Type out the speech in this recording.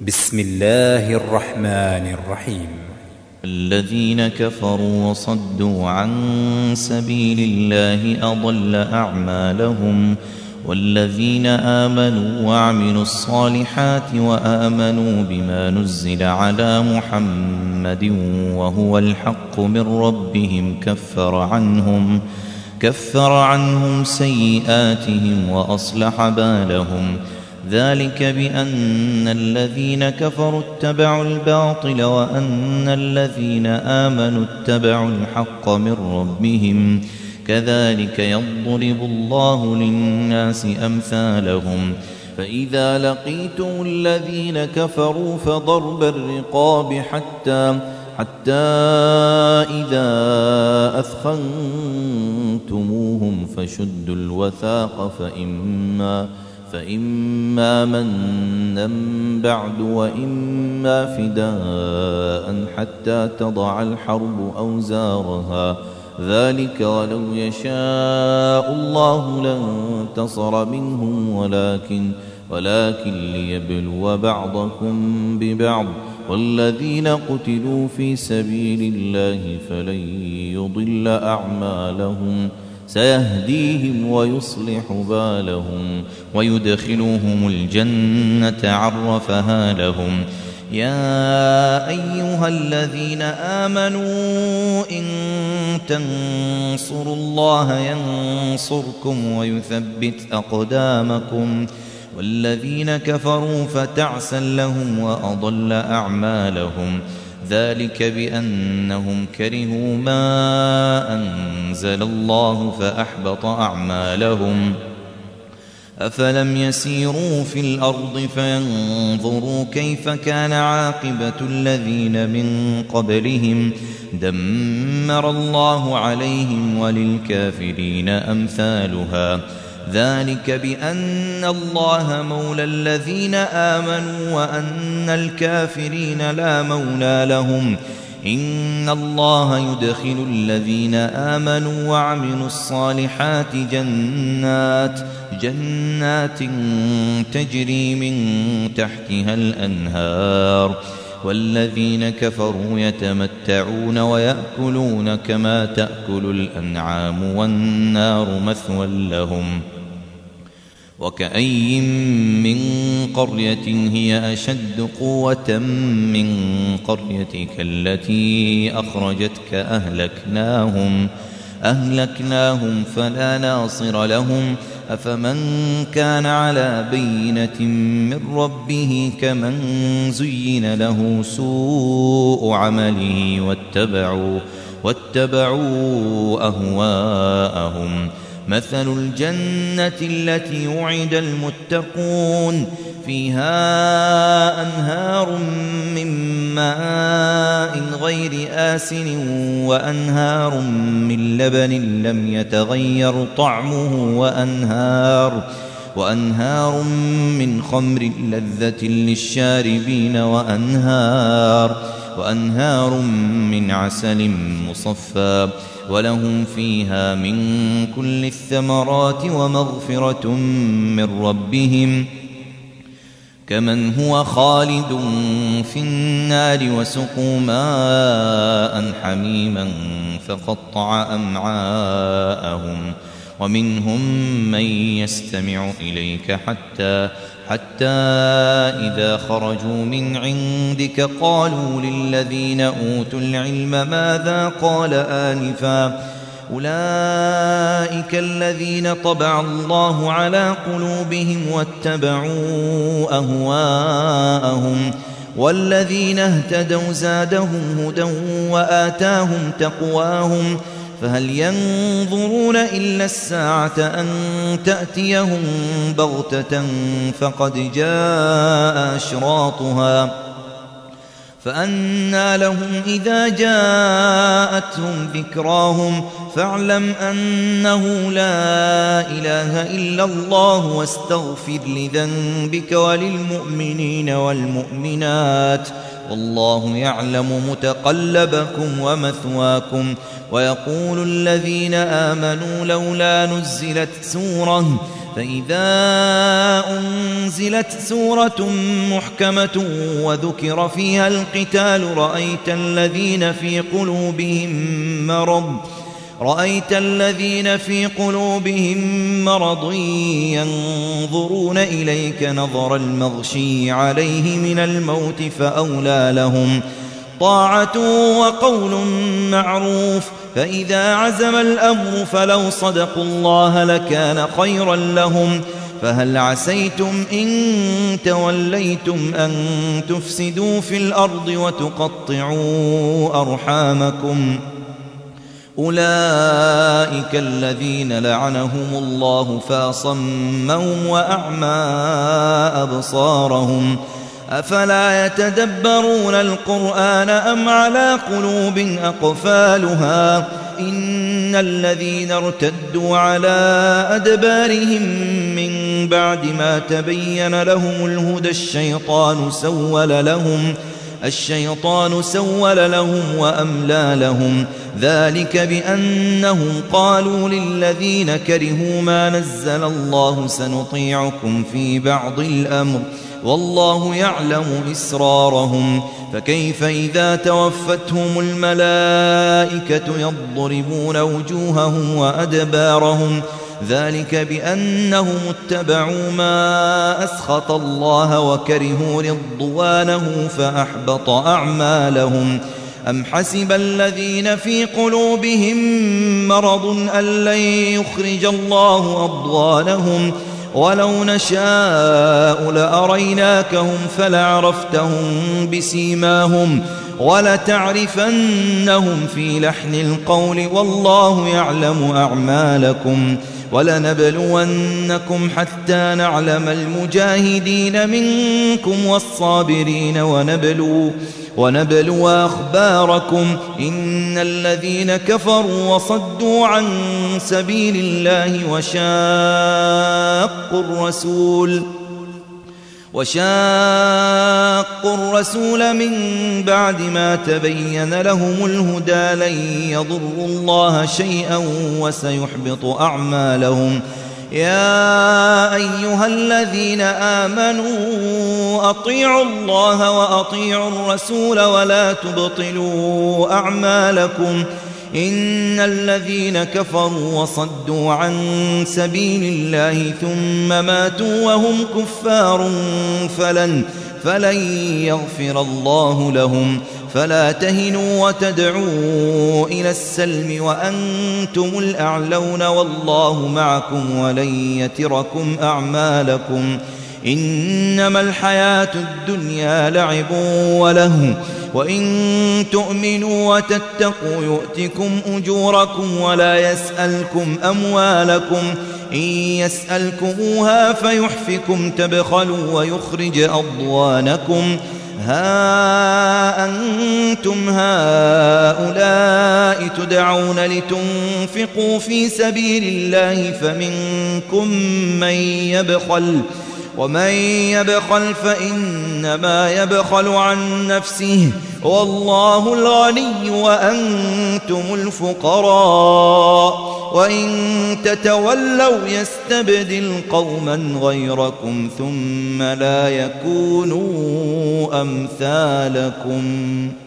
بسم الله الرحمن الرحيم. الذين كفروا وصدوا عن سبيل الله أضل أعمالهم، والذين آمنوا وعملوا الصالحات وآمنوا بما نزل على محمد وهو الحق من ربهم كفر عنهم سيئاتهم وأصلح بالهم. ذلك بأن الذين كفروا اتبعوا الباطل وأن الذين آمنوا اتبعوا الحق من ربهم، كذلك يضرب الله للناس أمثالهم. فإذا لقيتم الذين كفروا فضرب الرقاب حتى إذا أثخنتموهم فشدوا الوثاق فإما منا بعد وإما فداء حتى تضع الحرب أوزارها. ذلك ولو يشاء الله لانتصر منهم ولكن ليبلو بعضكم ببعض. والذين قتلوا في سبيل الله فلن يضل أعمالهم، سيهديهم ويصلح بالهم ويدخلهم الجنة عرفها لهم. يا أيها الذين آمنوا إن تنصروا الله ينصركم ويثبت أقدامكم، والذين كفروا فتعسا لهم وأضل أعمالهم. ذلك بأنهم كرهوا ما أنزل الله فأحبط أعمالهم. أفلم يسيروا في الأرض فينظروا كيف كان عاقبة الذين من قبلهم، دمر الله عليهم وللكافرين أمثالها. ذلك بأن الله مولى الذين آمنوا وأن الكافرين لا مولى لهم. إن الله يدخل الذين آمنوا وعملوا الصالحات جنات تجري من تحتها الأنهار، والذين كفروا يتمتعون ويأكلون كما تأكل الأنعام والنار مثوى لهم. وكأي من قرية هي أشد قوة من قريتك التي أخرجتك أهلكناهم فلا ناصر لهم. أفمن كان على بينة من ربه كمن زين له سوء عمله واتبعوا أهواءهم. مثل الجنة التي وعد المتقون فيها أنهار من ماء غير آسن وأنهار من لبن لم يتغير طعمه وأنهار من خمر لذة للشاربين وأنهار من عسل مصفى، ولهم فيها من كل الثمرات ومغفرة من ربهم، كمن هو خالد في النار وسقوا ماء حميما فقطع أمعاءهم. ومنهم من يستمع إليك حتى إذا خرجوا من عندك قالوا للذين أوتوا العلم ماذا قال آنفا، أولئك الذين طبع الله على قلوبهم واتبعوا أهواءهم. والذين اهتدوا زادهم هدى وآتاهم تقواهم. فهل ينظرون إلا الساعة أن تأتيهم بغتة فقد جاء أشراطها، فأنى لهم إذا جاءتهم ذكراهم. فاعلم أنه لا إله إلا الله واستغفر لذنبك وللمؤمنين والمؤمنات والله يعلم متقلبكم ومثواكم. ويقول الذين آمنوا لولا نزلت سورة، فإذا أنزلت سورة محكمة وذكر فيها القتال رأيت الذين في قلوبهم مرض ينظرون إليك نظر المغشي عليه من الموت، فأولى لهم طاعة وقول معروف. فإذا عزم الأمر فلو صدقوا الله لكان خيرا لهم. فهل عسيتم إن توليتم أن تفسدوا في الأرض وتقطعوا أرحامكم؟ أولئك الذين لعنهم الله فأصمهم وأعمى أبصارهم. أفلا يتدبرون القرآن أم على قلوب أقفالها؟ إن الذين ارتدوا على أدبارهم من بعد ما تبين لهم الهدى الشيطان سول لهم وأملى لهم. ذلك بأنهم قالوا للذين كرهوا ما نزل الله سنطيعكم في بعض الأمر والله يعلم إسرارهم. فكيف إذا توفتهم الملائكة يضربون وجوههم وأدبارهم؟ ذلك بأنهم اتبعوا ما أسخط الله وكرهوا رضوانه فأحبط أعمالهم. أم حسب الذين في قلوبهم مرض أن لن يخرج الله أضغانهم؟ ولو نشاء لأريناكهم فلعرفتهم بسيماهم ولتعرفنهم في لحن القول والله يعلم أعمالكم. ولنبلونكم حتى نعلم المجاهدين منكم والصابرين ونبلو أخباركم. إن الذين كفروا وصدوا عن سبيل الله وشاقوا الرسول من بعد ما تبين لهم الهدى لن يضروا الله شيئا وسيحبط أعمالهم. يا أيها الذين آمنوا أطيعوا الله وأطيعوا الرسول ولا تبطلوا أعمالكم. إن الذين كفروا وصدوا عن سبيل الله ثم ماتوا وهم كفار فلن يغفر الله لهم. فلا تهنوا وتدعوا إلى السلم وأنتم الأعلون والله معكم ولن يتركم أعمالكم. إنما الحياة الدنيا لعب ولهو وإن تؤمنوا وتتقوا يؤتكم أجوركم ولا يسألكم أموالكم. إن يسألكموها فيحفكم تبخلوا ويخرج أضوانكم. ها أنتم هؤلاء تدعون لتنفقوا في سبيل الله فمنكم من يبخل ومن يبخل فإنما يبخل عن نفسه والله الغني وأنتم الفقراء. وإن تتولوا يستبدل قوما غيركم ثم لا يكونوا أمثالكم.